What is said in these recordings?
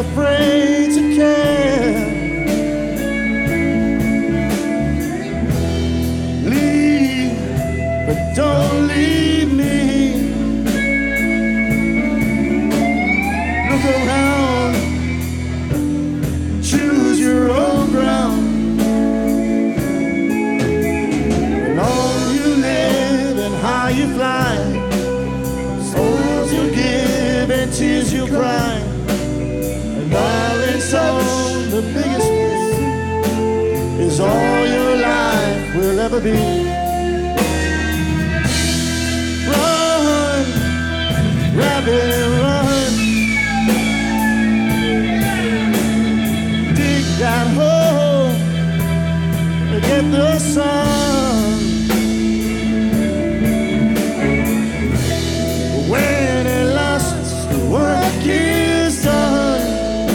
afraid to care. Leave, but don't leave me. Look around, choose your own ground. And long you live and high you fly, souls you give and tears you cry. And darling, so the biggest thing is all your life will ever be. Run, rabbit, run. Dig that hole to get the sun. When at last the work is done,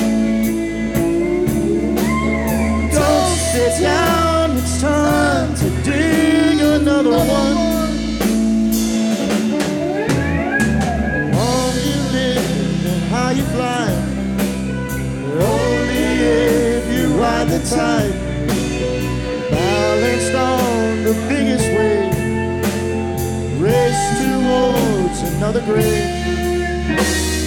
don't sit down, it's time to dig another one. Long you live and how you fly, only if you ride the tide, balanced on the biggest wave, race towards another grave.